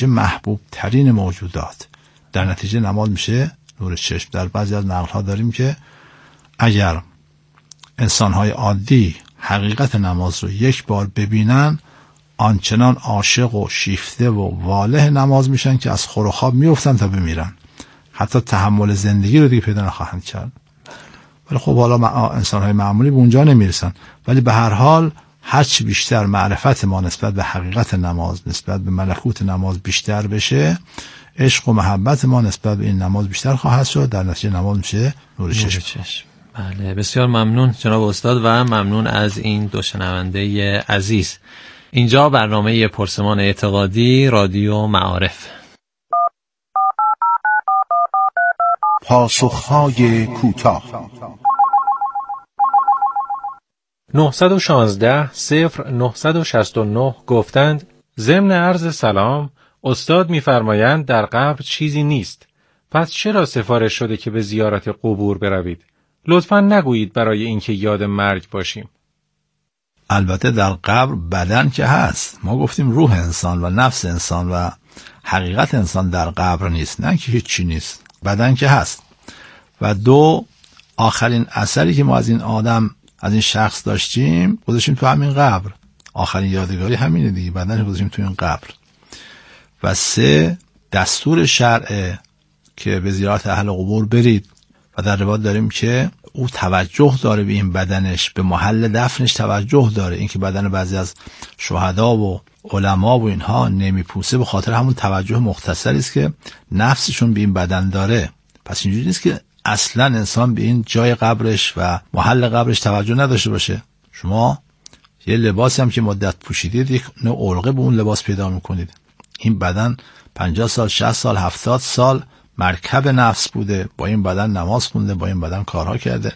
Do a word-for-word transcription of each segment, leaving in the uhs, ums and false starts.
چه محبوب ترین موجودات. در نتیجه نماز میشه نور چشم. در بعضی از نقل‌ها داریم که اگر انسان‌های عادی حقیقت نماز رو یک بار ببینن، آنچنان عاشق و شیفته و واله نماز میشن که از خور و خواب میافتن تا بمیرن، حتی تحمل زندگی رو دیگه پیدا نخواهند کرد. ولی خب حالا انسان‌های معمولی به اونجا نمیرسن. ولی به هر حال هرچی بیشتر معرفت ما نسبت به حقیقت نماز، نسبت به ملکوت نماز بیشتر بشه، عشق و محبت ما نسبت به این نماز بیشتر خواهد شد. در نتیجه نماز میشه نور چشم. بله، بسیار ممنون جناب استاد و ممنون از این دو شنونده عزیز. اینجا برنامه پرسمان اعتقادی رادیو معارف. پاسخهای کوتاه. نه یک شش صفر نه شش نه گفتند ضمن عرض سلام، استاد می‌فرمایند در قبر چیزی نیست، پس چرا سفارش شده که به زیارت قبور بروید؟ لطفاً نگویید برای اینکه یاد مرگ باشیم. البته در قبر بدن که هست، ما گفتیم روح انسان و نفس انسان و حقیقت انسان در قبر نیست، نه که هیچی نیست، بدن که هست. و دو، آخرین اثری که ما از این آدم، از این شخص داشتیم گذاشتیم تو همین قبر، آخرین یادگاری همینه دیگه، بدنش گذاشتیم تو این قبر. و سه، دستور شرعه که به زیارت اهل قبور برید و در روایت داریم که او توجه داره به این بدنش، به محل دفنش توجه داره. این که بدن بعضی از شهدا و علما و اینها نمیپوسه به خاطر همون توجه مختصری است که نفسشون به این بدن داره. پس اینجوری نیست که اصلا انسان به این جای قبرش و محل قبرش توجه نداشته باشه. شما یه لباسی هم که مدت پوشیدید یک نوع علقه به اون لباس پیدا میکنید. این بدن پنجاه سال، شصت سال، هفتاد سال مرکب نفس بوده، با این بدن نماز خونده، با این بدن کارها کرده.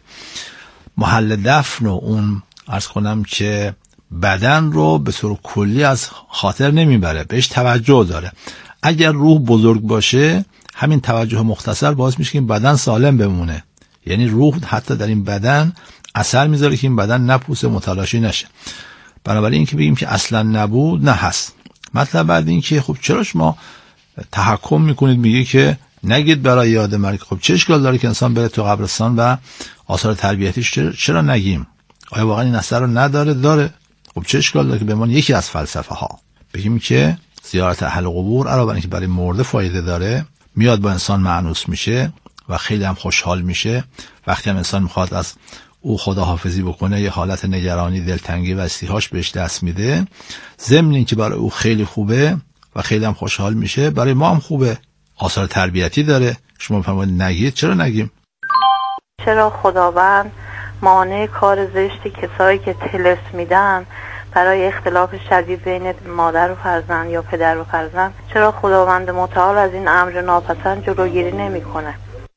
محل دفن و اون عرض کنم که بدن رو به طور کلی از خاطر نمیبره، بهش توجه داره. اگر روح بزرگ باشه همین توجه مختصر باعث میشه که این بدن سالم بمونه. یعنی روح حتی در این بدن اثر میذاره که این بدن نپوسه، متلاشی نشه. بنابراین این که بگیم که اصلا نبود، نه هست. مطلب بعد این که خب چرا شما تحکم میکنید میگه که نگید برای یاد مرگ؟ خب چه اشکال داره که انسان بره تو قبرستان و آثار تربیتیش چرا, چرا نگیم؟ آیا واقعا این اثر رو نداره؟ داره. خب چه اشکال داره که به من یکی از فلسفه ها بگیم که زیارت اهل قبور علاوه بر اینکه برای مرده فایده داره، میاد با انسان مأنوس میشه و خیلی هم خوشحال میشه. وقتی هم انسان میخواد از او خداحافظی بکنه، یه حالت نگرانی، دلتنگی و استیهاش بهش دست میده. ضمن اینکه برای او خیلی خوبه و خیلی هم خوشحال میشه، برای ما هم خوبه، آثار تربیتی داره. شما فرمایید نگید، چرا نگیم؟ چرا خداوند مانع کار زشت کسایی که طلسم میدن برای اختلاف شدید بین مادر و فرزند یا پدر و فرزند، چرا خداوند متعال از این امر ناپسند جلوگیری نمیکنه؟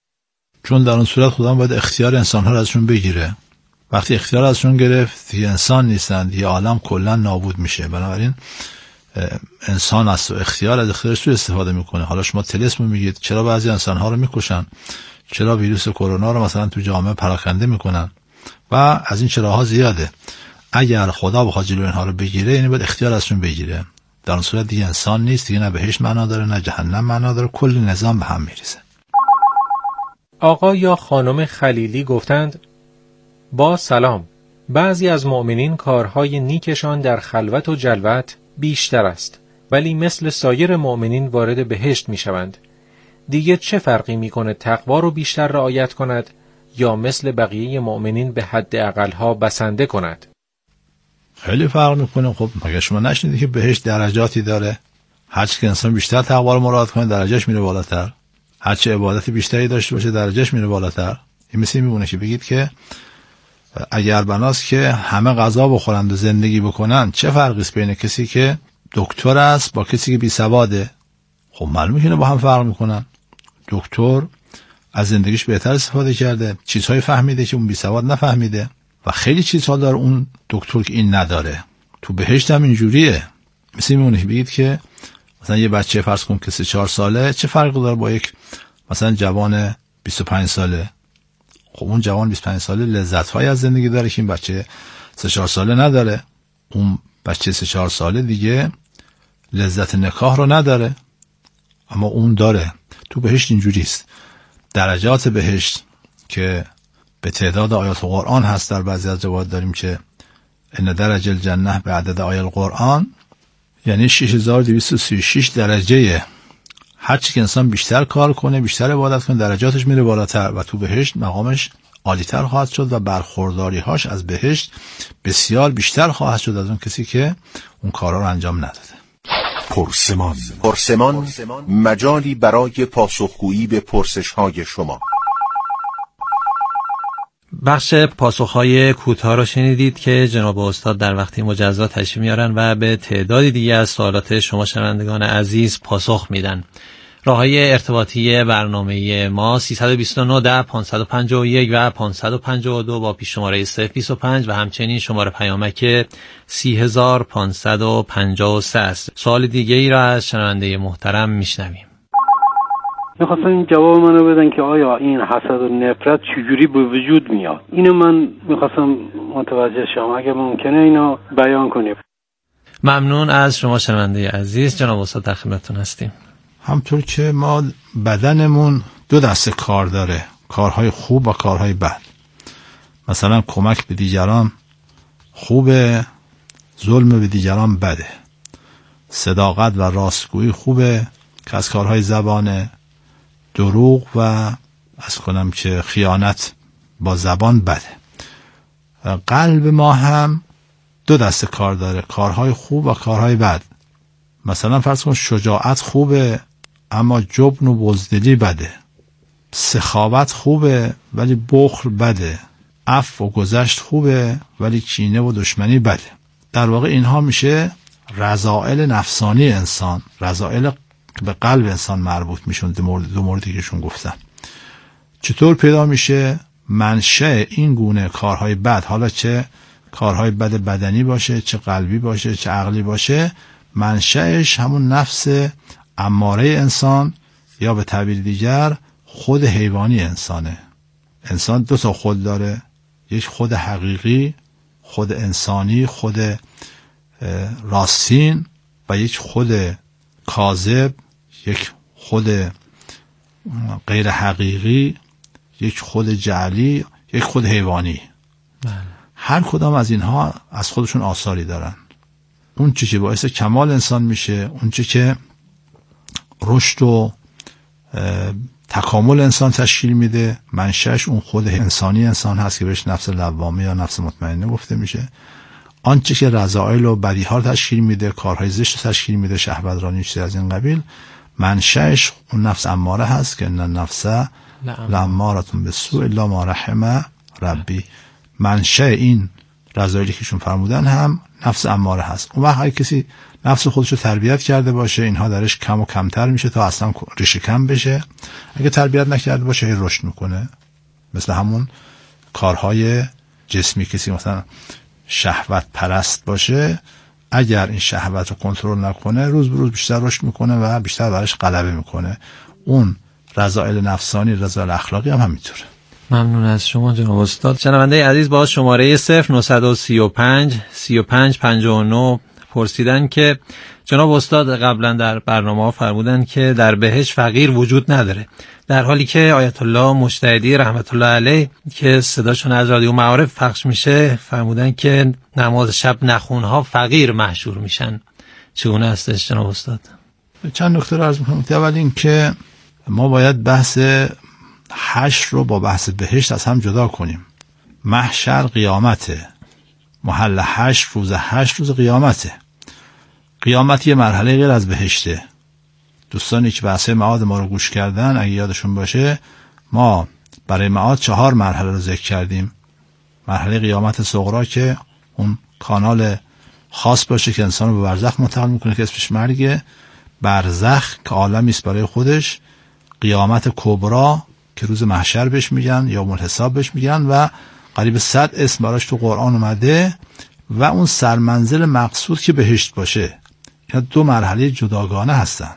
چون در اون صورت خداوند باید اختیار انسان‌ها رو ازشون بگیره. وقتی اختیار ازشون گرفت، دیگه انسان نیستن، دیگه عالم کلا نابود میشه. بنابراین انسان از اختیار از اختیارش تو استفاده میکنه. حالا شما طلسم میگید، چرا بعضی انسان‌ها رو میکشن؟ چرا ویروس کرونا رو مثلا تو جامعه پراکنده میکنن؟ و از این چراها زیاده. اگر خدا بخواد جلوی اینها رو بگیره، یعنی باید اختیار ازشون بگیره. در اون صورت دیگه انسان نیست، دیگه نه بهشت معنا داره نه جهنم معنا داره، کل نظام به هم میریزه. آقا یا خانم خلیلی گفتند با سلام، بعضی از مؤمنین کارهای نیکشان در خلوت و جلوت بیشتر است، ولی مثل سایر مؤمنین وارد بهشت میشوند. دیگه چه فرقی میکنه تقوا رو بیشتر رعایت کند یا مثل بقیه مؤمنین به حد اقلها بسنده کند؟ خیلی فرق میکنه. خب مگه شما نشنیدی که بهشت درجاتی داره؟ هرچی که انسان بیشتر تقوا رو مراعات کنه درجهش میره بالاتر، هرچی عبادت بیشتری داشته باشه درجهش میره بالاتر. این مثل میمونه که بگید که اگر بناست که همه غذا بخورند و زندگی بکنن، چه فرقی است بین کسی که دکتر است با کسی که بی سواده؟ خب معلومه که با هم فرق میکنن. دکتر از زندگیش بهتر استفاده کرده، چیزهای فهمیده که اون بی سواد نفهمیده و خیلی چیزها داره اون دکتر که این نداره. تو بهشت هم اینجوریه. مثل میمونه که بگید که مثلا یه بچه فرض کن که سه چهار ساله چه فرقی داره با یک مثلا جوان بیست و پنج ساله؟ خب اون جوان بیست و پنج ساله لذت‌های از زندگی داره که این بچه سه چهار ساله نداره. اون بچه سه چهار ساله دیگه لذت نکاح رو نداره. اما اون داره. تو بهشت اینجوریست، درجات بهشت که به تعداد آیات قرآن هست. در بعضی از روایات داریم که ان درجه الجنه به عدد آیات القرآن، یعنی شش هزار و دویست و سی و شش درجه. هرچی که انسان بیشتر کار کنه، بیشتر عبادت کنه، درجاتش میره بالاتر و تو بهشت مقامش عالی‌تر خواهد شد و برخورداری‌هاش از بهشت بسیار بیشتر خواهد شد از اون کسی که اون کارا رو انجام نداده. پرسمان پرسمان مجالی برای پاسخگویی به پرسش‌های شما. بخش پاسخ‌های کوتاه رو شنیدید که جناب استاد در وقتی مجزا تشریف میارن و به تعدادی دیگه از سوالات شما شنوندگان عزیز پاسخ میدن. راه‌های ارتباطی برنامه ما سیصد و بیست و نه ده پانصد و پنجاه و یک و پانصد و پنجاه و دو با پیش شماره صفر بیست و پنج و همچنین شماره پیامک سی هزار و پانصد و پنجاه و سه است. سوال دیگه ای را از شنونده محترم میشنویم. میخواستم این جواب منو بدن که آیا این حسد و نفرت چجوری به وجود میاد. اینو من میخواستم متوجه شم، اگه ممکنه اینو بیان کنیم. ممنون از شما شنونده عزیز. جناب استاد در خدمتتون هستیم. همطور که ما بدنمون دو دسته کار داره، کارهای خوب و کارهای بد. مثلا کمک به دیگران خوبه، ظلم به دیگران بده. صداقت و راستگویی خوبه که از کارهای زبانه. دروغ و از کنم که خیانت با زبان بده. قلب ما هم دو دسته کار داره، کارهای خوب و کارهای بد. مثلا فرض کن شجاعت خوبه اما جبن و بزدلی بده. سخاوت خوبه ولی بخل بده. عفو و گذشت خوبه ولی کینه و دشمنی بده. در واقع اینها میشه رذائل نفسانی انسان، رذائل که به قلب انسان مربوط میشون. دو مورد دو موردی که شون گفتم. چطور پیدا میشه؟ منشأ این گونه کارهای بد، حالا چه کارهای بد بدنی باشه، چه قلبی باشه، چه عقلی باشه، منشأش همون نفس اماره انسان یا به تعبیر دیگر خود حیوانی انسانه. انسان دو تا خود داره، یک خود حقیقی، خود انسانی، خود راستین، و یک خود کاذب، یک خود غیر حقیقی، یک خود جعلی، یک خود حیوانی. بله. هر کدام از اینها از خودشون آثاری دارن. اون چی که باعث کمال انسان میشه، اون چی که رشد و تکامل انسان تشکیل میده، منشأش اون خود انسانی انسان هست که بهش نفس لوامه یا نفس مطمئنه گفته میشه. آنچه که رذائل و بدیها تشکیل میده، کارهای زشت تشکیل میده، شهوترانی چیزی از این قبیل، منشأش اون نفس اماره هست که ان النفس لامارة بالسوء الا ما رحم ربی. منشأ این رذائلی که شون فرمودن هم نفس اماره هست. اون وقت کسی نفس خودشو تربیت کرده باشه، اینها درش کم و کمتر میشه تا اصلا ریشه کم بشه. اگه تربیت نکرده باشه هی رشد میکنه. مثل همون کارهای جسمی، کسی مثلا شهوت پرست باشه، اگر این شهوت رو کنترل نکنه روز به روز بیشتر رشد میکنه و بیشتر برش غلبه میکنه. اون رذائل نفسانی، رذائل اخلاقی هم همینطوره. ممنون از شما جناب استاد. شنونده عزیز با شماره صفر نه سه پنج سی و پنج پنجاه و نه پرسیدن که جناب استاد قبلا در برنامه ها فرمودن که در بهشت فقیر وجود نداره، در حالی که آیت الله مجتهدی رحمت الله علیه که صداشون از رادیو معارف پخش میشه فرمودن که نماز شب نخونها فقیر محشور میشن. چگونه هستش جناب استاد؟ چند نکته رو عرض می‌کنم. اول این که ما باید بحث حشر رو با بحث بهشت از هم جدا کنیم. محشر قیامته، محل حشر روز حشر روز قیامته. قیامت یه مرحله غیر از بهشته. دوستانی که بحث معاد ما رو گوش کردن اگه یادشون باشه، ما برای معاد چهار مرحله رو ذکر کردیم. مرحله قیامت صغرا که اون کانال خاص باشه که انسان رو به برزخ منتقل میکنه که اسمش مرگه. برزخ که عالمی است برای خودش. قیامت کبرا که روز محشر بهش میگن یا یوم الحساب بهش میگن و قریب صد اسم براش تو قرآن اومده. و اون سرمنزل مقصود که بهشت باشه. اینا دو مرحله جداگانه هستن.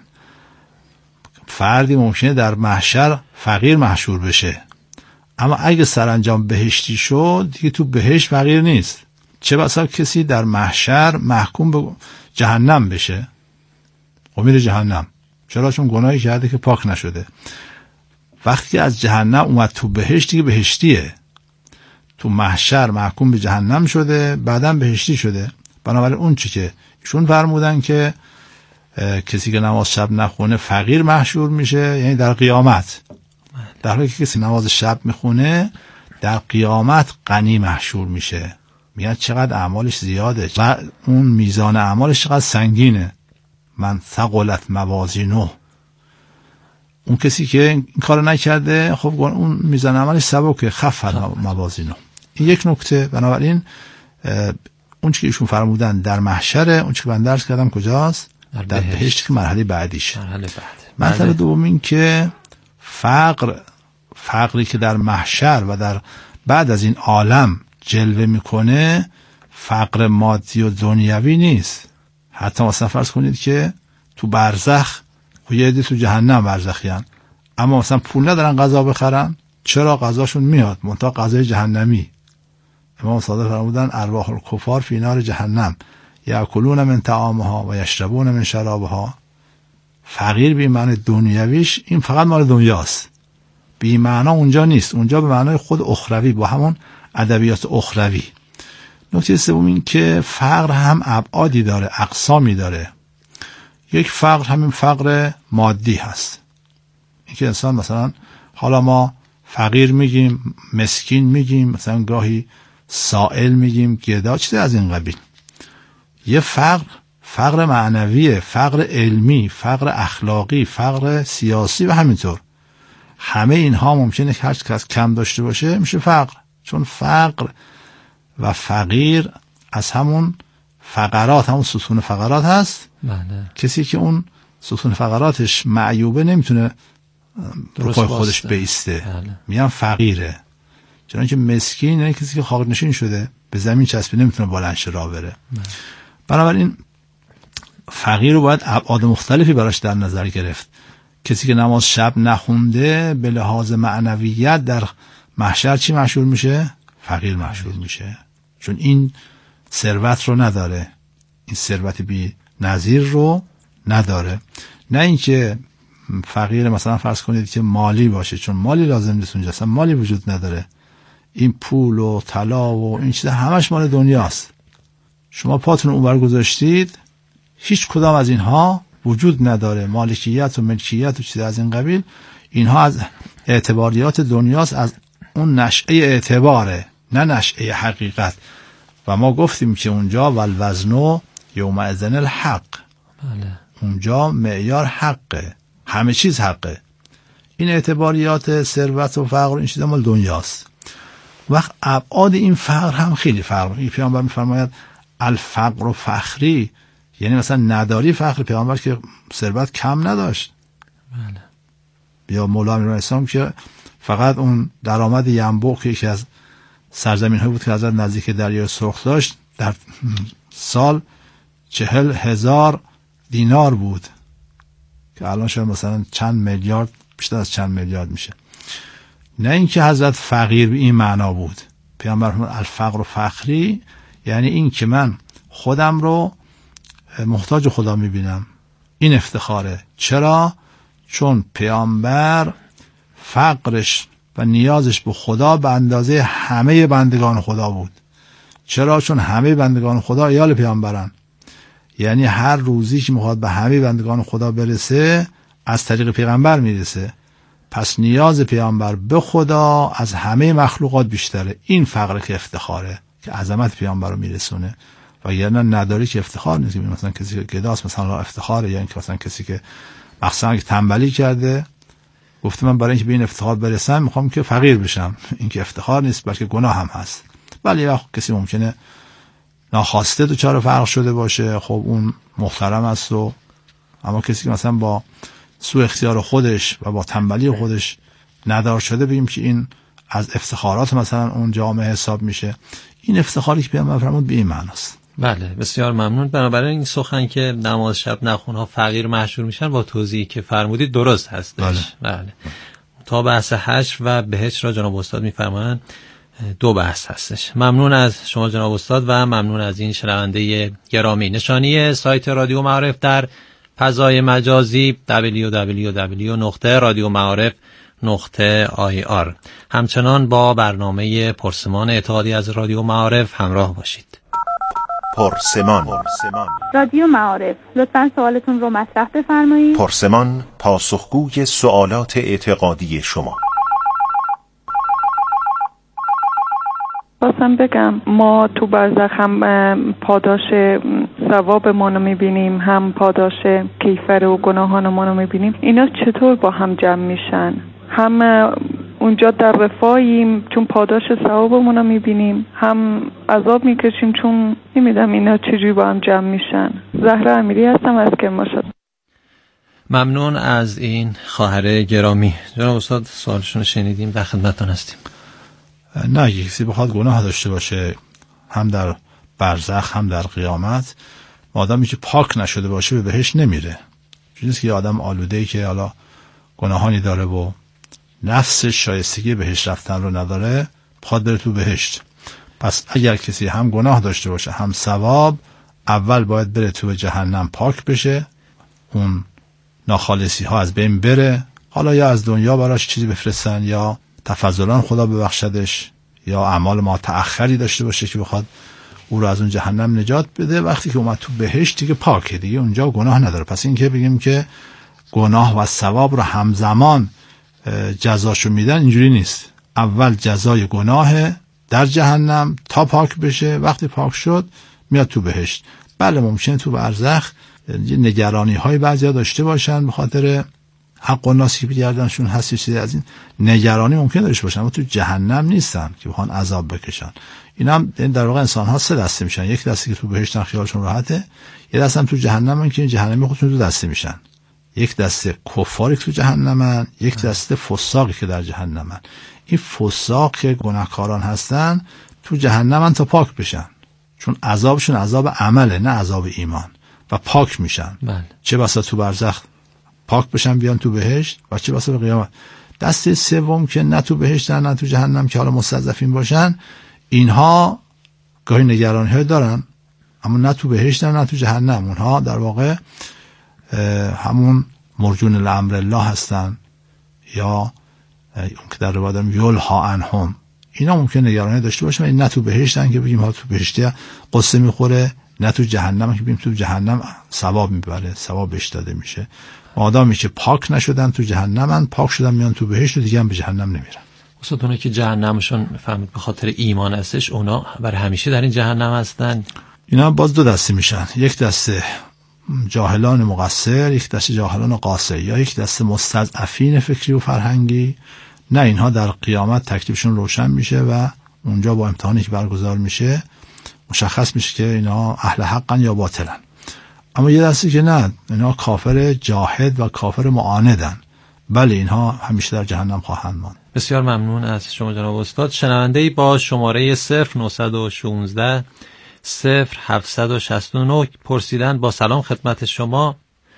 فردی ممکنه در محشر فقیر محشور بشه، اما اگه سرانجام بهشتی شد دیگه تو بهشت فقیر نیست. چه بسا کسی در محشر محکوم به جهنم بشه و میره جهنم. چرا؟ چون گناهی کرده که پاک نشده. وقتی که از جهنم اومد تو بهشت دیگه بهشتیه، تو محشر محکوم به جهنم شده، بعدم بهشتی شده. بنابراین اون چی که ایشون فرمودن که کسی که نماز شب نخونه فقیر محشور میشه، یعنی در قیامت، در حالی که کسی نماز شب میخونه در قیامت غنی محشور میشه. میگن چقدر اعمالش زیاده و اون میزان اعمالش چقدر سنگینه. من ثقلت موازینه، اون کسی که این کارو نکرده خب اون میزان اعمالش سبکه، خفت موازینه. این یک نکته. بنابراین اون چی که ایشون فرمودن در محشره، اون چی که من درس کردم کجاست؟ در, در بهشت. بهشت که مرحله بعدیشه. مرحله بعد. مطلب دوم این که فقر، فقری که در محشر و در بعد از این عالم جلوه میکنه فقر مادی و دنیوی نیست. حتی مثلا فرض کنید که تو برزخ و یه عده تو جهنم برزخیان، اما مثلا پول ندارن غذا بخرن، چرا؟ غذاشون میاد، منتها غذای جهنمی. امام صادق فرمودن ارواح الکفار فی نار جهنم یاکلون من طعامها و یشربون من شرابها. فقیر به معنی دنیویش این فقط مال دنیاست، بی معنا اونجا نیست، اونجا به معنای خود اخروی، با همون ادبیات اخروی. نکته سوم این که فقر هم ابعادی داره، اقسامی داره. یک فقر همین فقر مادی هست، این که انسان مثلا حالا ما فقیر میگیم، مسکین میگیم، مثلا گاهی سائل میگیم، گدا، چیزی از این قبیل. یه فقر فقر معنویه، فقر علمی، فقر اخلاقی، فقر سیاسی و همینطور. همه اینها ممکنه که هر کس کم داشته باشه میشه فقر، چون فقر و فقیر از همون فقرات، همون ستون فقرات هست. بله. کسی که اون ستون فقراتش معیوبه نمیتونه رو پای خودش بیسته. بله. میگن فقیره. چنانکه مسکین یعنی کسی که خاک‌نشین شده، به زمین چسبیده، نمیتونه بلند شه راه بره. بله. بنابراین فقیر رو باید ابعاد مختلفی براش در نظر گرفت. کسی که نماز شب نخونده به لحاظ معنویت در محشر چی محشور میشه؟ فقیر محشور میشه، چون این ثروت رو نداره، این ثروت بی نظیر رو نداره. نه اینکه فقیر مثلا فرض کنید که مالی باشه، چون مالی لازم نیست اونجا، اصلا مالی وجود نداره. این پول و طلا و این چیزا همش مال دنیاست. شما پاتون اونور گذاشتید، هیچ کدام از اینها وجود نداره. مالکیت و ملکیت و چیز از این قبیل، اینها از اعتباریات دنیاست، از اون نشأه اعتباره، نه نشأه حقیقت. و ما گفتیم که اونجا والوزن یومئذ الحق، بله. اونجا معیار حقه، همه چیز حقه. این اعتباریات ثروت و فقر این چیزا مال دنیاست. وقت ابعاد این فقر هم خیلی فرق. این پیامبر میفرماید الفقر و فخری، یعنی مثلا نداری فخر. پیامبر که ثروت کم نداشت. بله. بیا مولا امیرالاسلام که فقط اون درآمد ینبوع که یکی از سرزمین های بود که از نزدیک دریای سرخ داشت، در سال چهل هزار دینار بود که الان شاید مثلا چند میلیارد، بیشتر از چند میلیارد میشه. نه اینکه حضرت فقیر به این معنا بود. پیامبر فرمود الفقر و فخری، یعنی این که من خودم رو محتاج خدا میبینم. این افتخاره. چرا؟ چون پیامبر فقرش و نیازش به خدا به اندازه همه بندگان خدا بود. چرا؟ چون همه بندگان خدا عیال پیامبرن. یعنی هر روزی که میخواد به همه بندگان خدا برسه از طریق پیغمبر میرسه. پس نیاز پیامبر به خدا از همه مخلوقات بیشتره. این فقر که افتخاره که عظمت پیامبر رو میرسونه. و یعنی نداری که افتخار نیست. مثلا کسی که گداست مثلا افتخاره، یا یعنی مثلا کسی که مثلا که تنبلی کرده گفته من برای اینکه به این افتخار برسم میخوام که فقیر بشم. این که افتخار نیست بلکه گناه هم هست. ولی وقت کسی ممکنه ناخواسته دوچار فرق شده باشه، خب اون محترم است. و اما کسی که مثلا با سوء اختیار خودش و با تنبلی خودش ندار شده، بگیم که این از افتخارات مثلا اون جامعه حساب میشه. این افتخاری که پیامبر فرمود به این معناست. بله، بسیار ممنون. بنابراین این سخن که نماز شب نخونها فقیر محشور میشن با توضیحی که فرمودید درست هستش. بله. بله. تا بحث حشر و بهشت را جناب استاد میفرمایند دو بحث هستش. ممنون از شما جناب استاد و ممنون از این شنونده گرامی. نشانی سایت رادیو معارف در فضای مجازی دبلیو دبلیو دبلیو نقطه رادیو معارف نقطه آی آر. همچنان با برنامه پرسمان اتحادیه از رادیو معارف همراه باشید. پرسمان. رادیو معارف، لطفاً سوالتون رو مطرح بفرمایید. پرسمان پاسخگوی سوالات اعتقادی شما. خواستم بگم ما تو برزخ هم پاداش ثوابمون رو میبینیم، هم پاداش کیفر و گناهانمون رو میبینیم. اینا چطور با هم جمع میشن؟ هم اونجا در رفاهیم چون پاداش ثوابمون رو میبینیم، هم عذاب میکشیم چون نمیدونم اینا چجوری با هم جمع میشن. زهرا امیری هستم از کرمانشاه. ممنون از این خواهر گرامی. جناب استاد سوالشون رو شنیدیم، در خدمتتون هستیم. نه، اگه کسی بخواد گناه داشته باشه هم در برزخ هم در قیامت، آدمی که پاک نشده باشه به بهشت نمیره. چیزی که آدم آلوده‌ای که حالا گناهانی داره و نفسش شایستگی بهشت رفتن رو نداره، پاد بره تو بهشت. پس اگر کسی هم گناه داشته باشه هم ثواب، اول باید بره تو جهنم پاک بشه، اون ناخالصی ها از بین بره، حالا یا از دنیا براش چیزی بفرستن یا تفضلان خدا ببخشدش، یا اعمال ما تأخری داشته باشه که بخواد او رو از اون جهنم نجات بده. وقتی که اومد تو بهشت دیگه پاکه، دیگه اونجا گناه نداره. پس این که بگیم که گناه و ثواب رو همزمان جزاشو میدن، اینجوری نیست. اول جزای گناه در جهنم تا پاک بشه، وقتی پاک شد میاد تو بهشت. بله ممکنه تو برزخ نگرانی های بعضیا داشته باشن به خاطر حق و ناسی که گردنشون هست، چیزی از این نگرانی ممکن داشته باشن، اما تو جهنم نیستن که بخوان عذاب بکشن. اینا هم در واقع انسان ها سه دسته میشن. یک دسته که تو بهشتن خیالشون راحته، یه دسته هم تو جهنمن که جهنمی خودشون دو دسته میشن. یک دسته کفاری که تو جهنمن، یک دسته فساقی که در جهنمن. این فساق که گناهکاران هستن تو جهنمن تا پاک بشن، چون عذابشون عذاب عمله نه عذاب ایمان، و پاک میشن. بله. چه بسا تو برزخ پاک بشن بیان تو بهشت، و چه بسا به قیامت. دسته سوم که نه تو بهشتن نه تو جهنم که حالا مستضعفین باشن، اینها گاهی نگرانی های دارن اما نه تو بهشتن نه تو جهنم. اونها در واقع همون مرجون الامر الله هستن، یا اون که در روایت داریم یلها عنهم. اینا ممکن نگرانی داشته باشن، این نه تو بهشتن که بگیم ها تو بهشتی قصه میخوره، نه تو جهنم که بگیم تو جهنم ثواب میبره، ثواب بهش داده میشه. آدمی که پاک نشدن تو جهنمن، پاک شدن میان تو بهشت و دیگه هم به جهنم نمیرن. استاد اونایی که جهنمشون فهمید به خاطر ایمان هستش، اونا برای همیشه در این جهنم هستن؟ اینا باز دو دسته میشن، یک دسته جاهلان مقصر، یک دسته جاهلان قاصر، یا یک دسته مستضعفین فکری و فرهنگی. نه، اینها در قیامت تکلیفشون روشن میشه و اونجا با امتحانی که برگزار میشه مشخص میشه که اینا اهل حقن یا باطلن. اما یه دسته که نه، اینا کافر جاهد و کافر معاندن. بله، اینها همیشه در جهنم خواهند ماند. بسیار ممنون از شما جناب استاد. شنونده‌ای با شماره صفر نهصد و شانزده صفر هفتصد و شصت و نه پرسیدند: با سلام خدمت شما،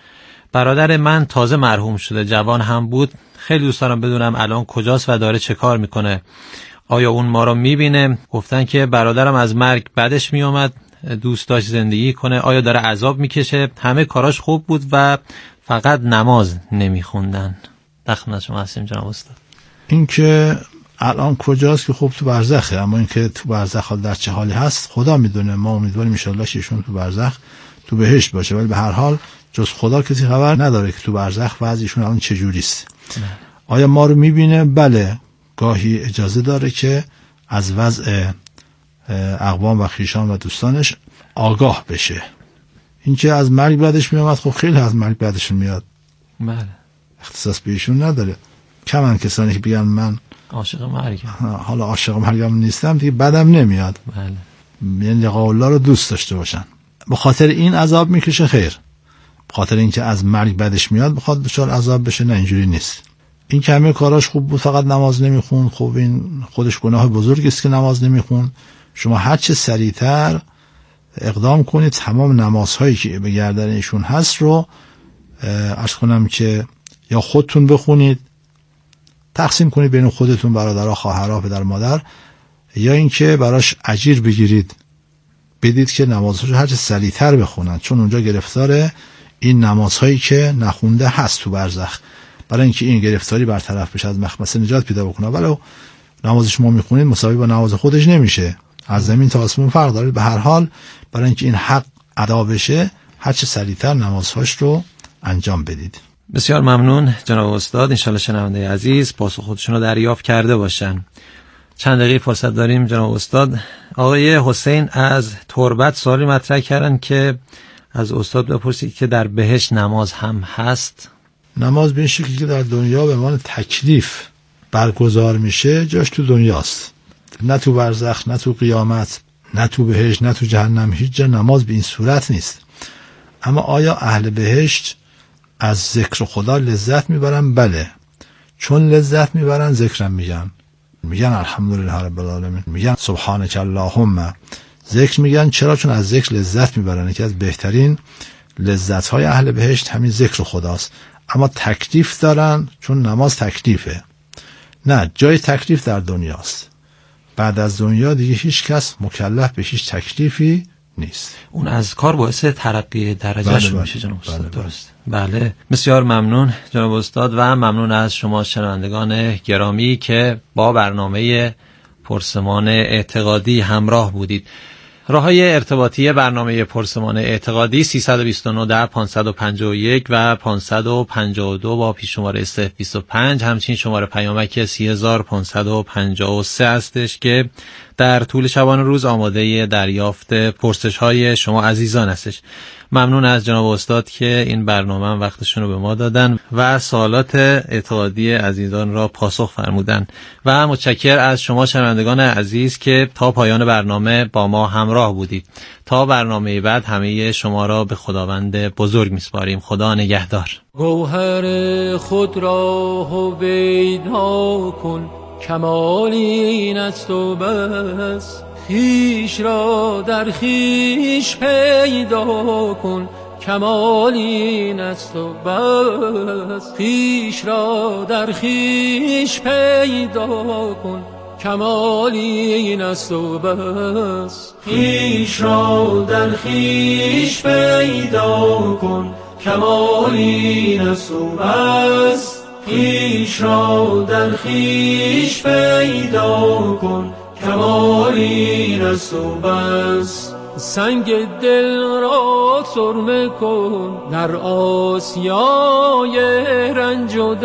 برادر من تازه مرحوم شده، جوان هم بود. خیلی دوست دارم بدونم الان کجاست و داره چه کار میکنه. آیا اون ما رو میبینه؟ گفتن که برادرم از مرگ بعدش میومد، دوست داشت زندگی کنه. آیا داره عذاب میکشه؟ همه کاراش خوب بود و فقط نماز نمیخوندن. دخل شما هستیم جناب استاد. این که الان کجاست که خوب تو برزخه، اما این که تو برزخ حال در چه حالی هست خدا میدونه. ما امیدواریم ان شاء الله ایشون تو برزخ تو بهشت باشه، ولی به هر حال جز خدا کسی خبر نداره که تو برزخ وضعیشون الان چه جوریست. آیا ما رو میبینه؟ بله، گاهی اجازه داره که از وضع اقوام و خیشان و دوستانش آگاه بشه. این که از مرگ بعدش میاد، خب خیلی از مرگ بعدش میاد. بله، اختصاص به ایشون نداره. کمن کسانی که بگن من عاشق مرگم، حالا عاشق مرگم نیستم دیگه، بعدم نمیاد. بله، یعنی لقاء الله رو دوست داشته باشن. به خاطر این عذاب میکشه؟ خیر، به خاطر اینکه از مرگ بعدش میاد بخواد دچار عذاب بشه؟ نه، اینجوری نیست. این که همه کاراش خوب بود فقط نماز نمیخون، خب این خودش گناه بزرگی است که نماز نمیخون. شما هر چه سریعتر اقدام کنید تمام نمازهایی که به گردن ایشون هست رو عرض کنم که یا خودتون بخونید، تقسیم کنید بین خودتون، برادرها، خواهرها، پدر مادر، یا اینکه براش اجیر بگیرید بدید که نمازهاشو هر چه سریعتر بخونن، چون اونجا گرفتار این نمازهایی که نخونده هست تو برزخ، برای اینکه این گرفتاری برطرف بشه، از مخمصه نجات پیدا بکنه. ولو نماز شما میخونید مساوی با نماز خودش نمیشه، از زمین تا آسمون فرق داره. به هر حال برای اینکه این حق ادا بشه هر چه سریعتر نمازهاش رو انجام بدید. بسیار ممنون جناب استاد. انشالله شنونده عزیز پاسخ خودشون رو دریافت کرده باشن. چند دقیقه فرصت داریم جناب استاد. آقای حسین از تربت سوالی مطرح کردن که از استاد بپرسید که در بهشت نماز هم هست؟ نماز به این شکلی که در دنیا به عنوان تکلیف برگزار میشه جاش تو دنیاست، نه تو برزخ، نه تو قیامت، نه تو بهشت، نه تو جهنم. هیچ جا نماز به این صورت نیست. اما آیا اهل بهشت از ذکر خدا لذت میبرن؟ بله، چون لذت میبرن ذکرم میگن، میگن الحمدلله رب العالمین، میگن سبحانك اللهم، ذکر میگن. چرا؟ چون از ذکر لذت میبرن. یکی از بهترین لذت‌های اهل بهشت همین ذکر خداست. اما تکلیف دارن، چون نماز تکلیفه. نه، جای تکلیف در دنیاست. بعد از دنیا دیگه هیچ کس مکلف به هیچ تکلیفی نیست. اون از کار باعث ترقی درجهش بله میشه جناب استاد. بله بله. درست. بله، بسیار ممنون جناب استاد و ممنون از شما شنوندگان گرامی که با برنامه پرسمان اعتقادی همراه بودید. راه‌های ارتباطی برنامه پرسمان اعتقادی سیصد و بیست و نه ده پانصد و پنجاه و یک و پانصد و پنجاه و دو با پیش‌شماره صفر بیست و پنج، همچنین شماره پیامک سی هزار و پانصد و پنجاه و سه هستش که در طول شبانه روز آماده دریافت پرسش‌های شما عزیزان هستش. ممنون از جناب استاد که این برنامه وقتشون رو به ما دادن و سوالات اعتقادی عزیزان را پاسخ فرمودن و متشکر از شما شنوندگان عزیز که تا پایان برنامه با ما همراه بودید. تا برنامه بعد همه شما را به خداوند بزرگ میسپاریم. خدا نگهدار. گوهر خود را هویدا کن، کمال این است و بس. خیش را در خیش پیدا کن، کمال این است و بس. خیش را در خیش پیدا کن، کمال این است و بس. خیش را در خیش پیدا کن، کمال این است و بس. خیش را در خیش پیدا کن، کمال این است و بس. سنگ دل را سرمه کن در آسیای رنج و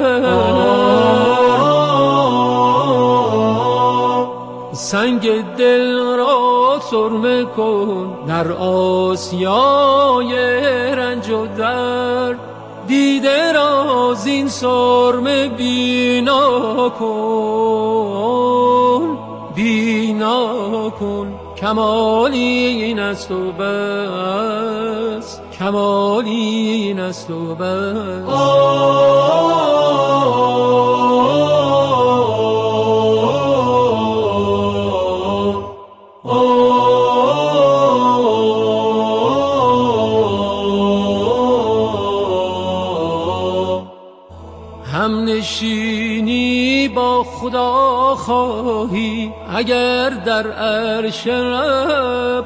درد. سنگ دل را سرمه کن در آسیای رنج و درد. دیده را زین سرمه بینا کن، بینا کن، کمال این است و بس. کمال این است و بس. هم نشینی با خدا خواهی اگر در عرش رب،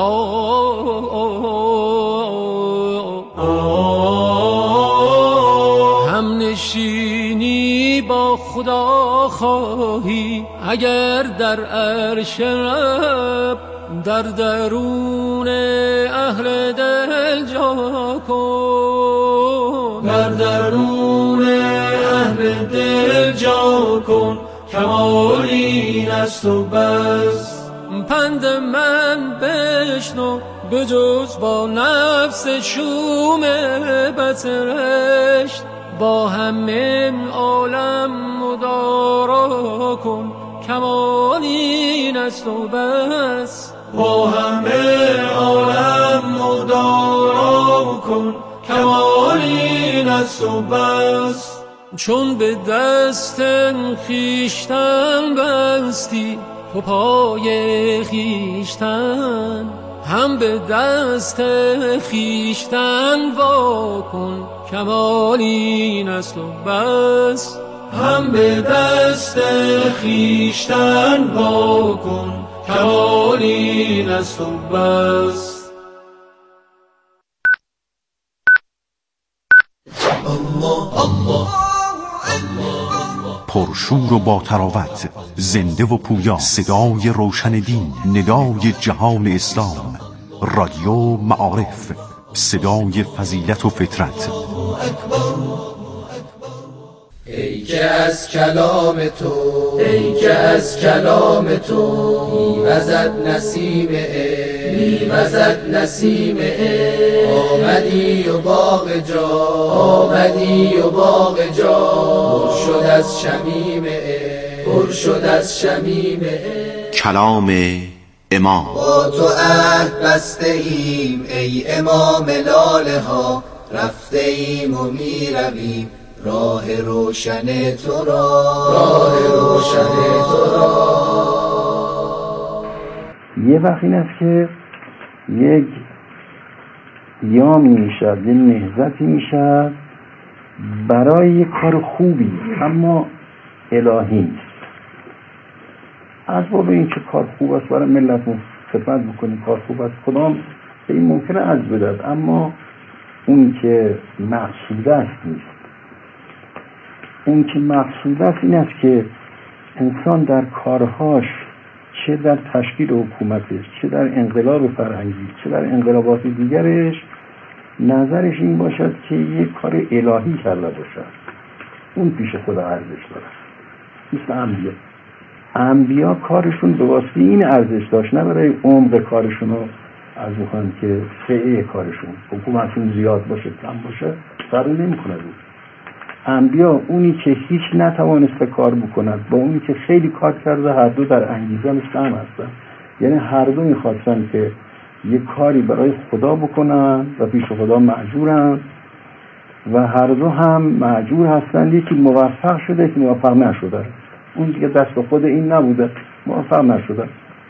هم نشینی با خدا خواهی اگر در عرش رب. در درون اهل دل جا کن، در درون اهل دل جا کن، کمال این است و بس. پند من بشنو بجز با نفس شوم بترشت. با همه عالم مدارا کن، کمال این است و بس. با همه عالم مدارا کن، کمال این است و بس. چون به دست خویشتن بستی تو پای خویشتن، هم به دست خویشتن وا کن، کمال این است و بس. هم به دست خویشتن وا کن، کمال این است و بس. پرشور و با تراوت، زنده و پویا، صدای روشن دین، ندای جهان اسلام، رادیو معارف، صدای فضیلت و فطرت. ای که از کلام تو، ای که از کلام تو میوزد نسیم عشق، میوزد نسیم عشق. آمدی و باغ جا، آمدی و باغ جا پر شد از شمیم عشق، پر شد از شمیم عشق. کلام امام. با تو عهد بسته ایم ای امام لاله ها، رفته ایم و میرویم راه روشن تو را، راه روشن تو را. یه وقت این است که یک قیامی میشد، یه نهضتی میشد برای یک کار خوبی اما الهی نیست. از باب این که کار خوب است برای ملت خدمت بکنیم، کار خوب است، کدام به این ممکنه از بدد، اما اون که مقصود است نیست. اون که مقصود است این است که انسان در کارهاش، چه در تشکیل حکومتش، چه در انقلاب فرهنگی، چه در انقلابات دیگرش، نظرش این باشد که یک کار الهی کرده باشد، اون پیش خدا ارزش داره. مثل انبیا انبیا کارشون به واسطه این ارزش داشت، نه برای عمق کارشون رو از بخوان که سعه کارشون، حکومتشون زیاد باشه کم باشه فرق نمی‌کنه. انبیا اونی که هیچ نتوانسته کار بکنند با اونی که خیلی کار کرده، هر دو در انگیزه مثل هم هستن. یعنی هر دو میخواستن که یک کاری برای خدا بکنن و پیش خدا معجورن و هر دو هم معجور هستن. یکی موفق شده، یکی موفق نشده. اون دیگه دست خود این نبوده، موفق نشده.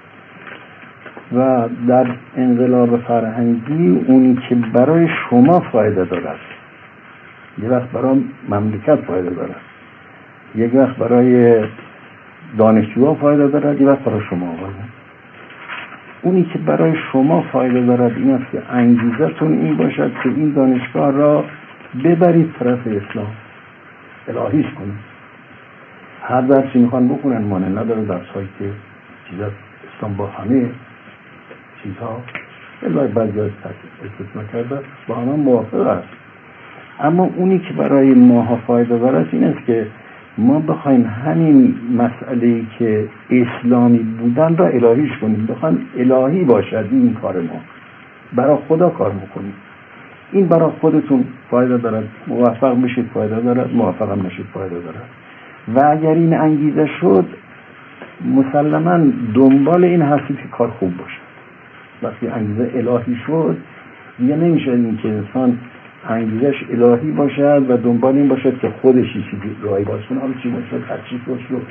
و در انقلاب فرهنگی اونی که برای شما فایده دارد، یک وقت برای مملکت فایده دارد، یک وقت برای دانشجوها فایده دارد، یک وقت برای شما فایده. اونی که برای شما فایده دارد این است که انگیزتون این باشد که این دانشگاه را ببرید طرف اسلام، الهیش کنید. هر درسی میخوان بکنن مانع نداره، درس‌هایی که چیزا اسلام با همه چیزها الهی بعضی از استثنا کرده با همه موافق است. اما اونی که برای ماها فایده دارد این است که ما بخوایم همین مسئله‌ای که اسلامی بودن را الهیش کنیم، بخوایم الهی باشد این کار ما، برای خدا کار میکنیم. این برای خودتون فایده دارد، موفق بشید فایده دارد، موفق هم نشید فایده دارد. و اگر این انگیزه شد مسلماً دنبال این هستید که کار خوب باشد. وقتی انگیزه الهی شد دیگه نمیشه این که انسان انگیزش الهی باشد و دنبال این باشد که خودش چیزی راهی باز کنه، حالا چی باشد هر چی شد.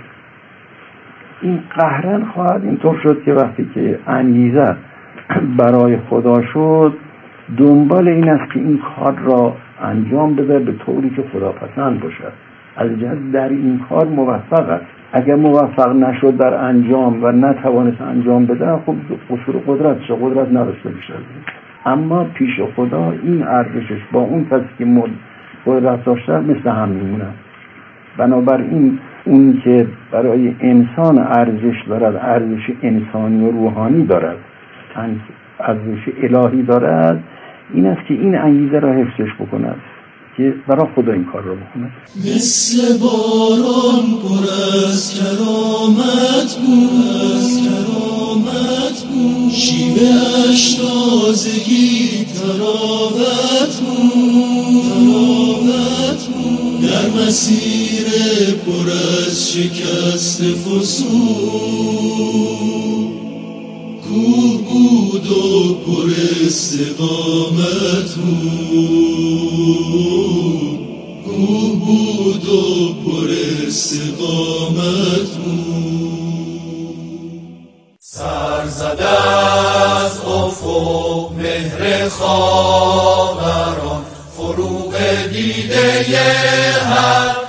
این قهرن خواهد اینطور شد که وقتی که انگیزه برای خدا شد دنبال این است که این کار را انجام بده به طوری که خدا پسند باشد، از جهت در این کار موفق است. اگر موفق نشد در انجام و نتوانست انجام بده، خب قصور قدرت چه قدرت نداشته میشه. اما پیش خدا این ارزشش با اون کسی که مد قدرت داشته مثل هم میمونه. بنابراین اون که برای انسان ارزش دارد، ارزش انسانی و روحانی دارد، ارزش الهی دارد، این است که این انگیزه را حفظش بکند که برای خدا این کار را بکنه. مثل باران پر از کرامت بود، از کرامت بود، شیوه اش تازگی تراوت بود، تراوت بود، در مسیر پر از شکست فسون، کوه بود و پر استقامت بود، کوه بود و پر استقامت بود. سر زده از افق مهر خاوران، فروغ دیده هر